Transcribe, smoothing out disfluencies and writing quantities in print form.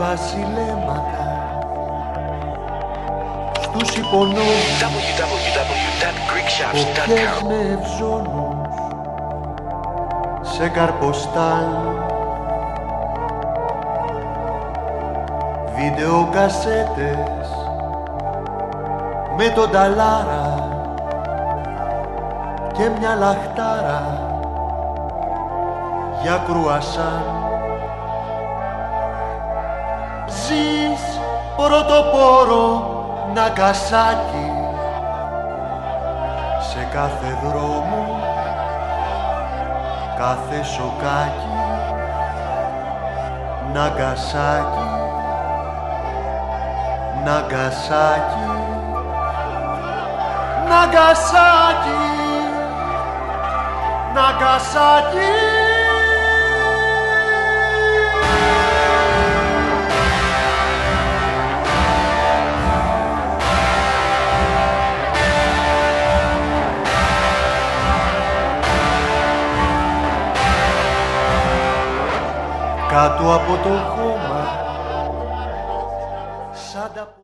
βασιλέματα στους υπονόμους φωτιές με ευζώνους σε καρποστάλ, βίντεο κασέτες με τον ταλάρα και μια λαχτάρα για κρουασάν. Ζεις πρωτοπόρο Ναγκασάκι, σε κάθε δρόμο, κάθε σοκάκι. Ναγκασάκι, Ναγκασάκι, Ναγκασάκι, Ναγκασάκι. Κάτω από το χώμα σαν τα